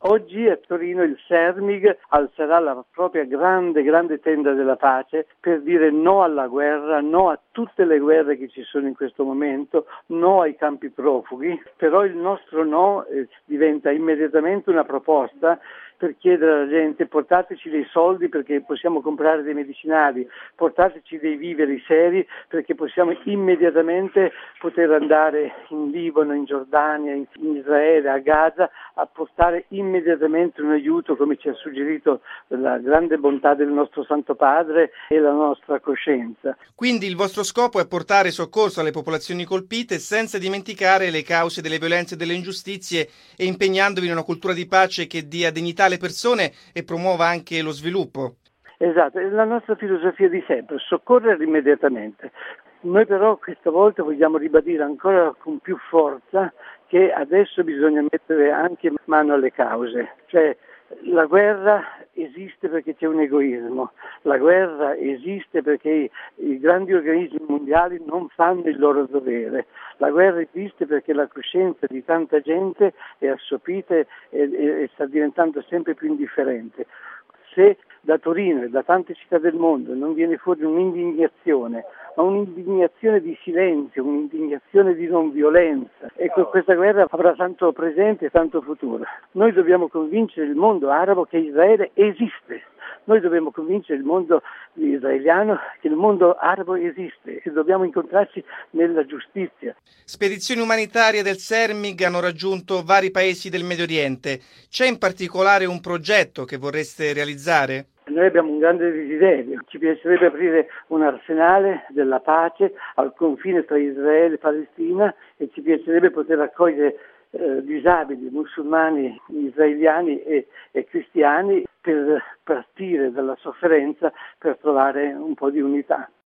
Oggi a Torino il CERMIG alzerà la propria grande tenda della pace per dire no alla guerra, no a tutte le guerre che ci sono in questo momento, no ai campi profughi, però il nostro no diventa immediatamente una proposta per chiedere alla gente: portateci dei soldi perché possiamo comprare dei medicinali, portateci dei viveri seri perché possiamo immediatamente poter andare in Libano, in Giordania, in Israele, a Gaza, a portare immediatamente un aiuto, come ci ha suggerito la grande bontà del nostro Santo Padre e la nostra coscienza. Quindi il vostro scopo è portare soccorso alle popolazioni colpite senza dimenticare le cause delle violenze e delle ingiustizie e impegnandovi in una cultura di pace che dia dignità alle persone e promuova anche lo sviluppo. Esatto, è la nostra filosofia di sempre, soccorrere immediatamente. Noi però questa volta vogliamo ribadire ancora con più forza che adesso bisogna mettere anche mano alle cause, cioè la guerra esiste perché c'è un egoismo, la guerra esiste perché i grandi organismi mondiali non fanno il loro dovere, la guerra esiste perché la coscienza di tanta gente è assopita e sta diventando sempre più indifferente. Se da Torino e da tante città del mondo non viene fuori un'indignazione, ma un'indignazione di silenzio, un'indignazione di non violenza, ecco, questa guerra avrà tanto presente e tanto futuro. Noi dobbiamo convincere il mondo arabo che Israele esiste. Noi dobbiamo convincere il mondo israeliano che il mondo arabo esiste e dobbiamo incontrarci nella giustizia. Spedizioni umanitarie del CERMIG hanno raggiunto vari paesi del Medio Oriente. C'è in particolare un progetto che vorreste realizzare? Noi abbiamo un grande desiderio, ci piacerebbe aprire un arsenale della pace al confine tra Israele e Palestina e ci piacerebbe poter accogliere disabili, musulmani, israeliani e cristiani per partire dalla sofferenza per trovare un po' di unità.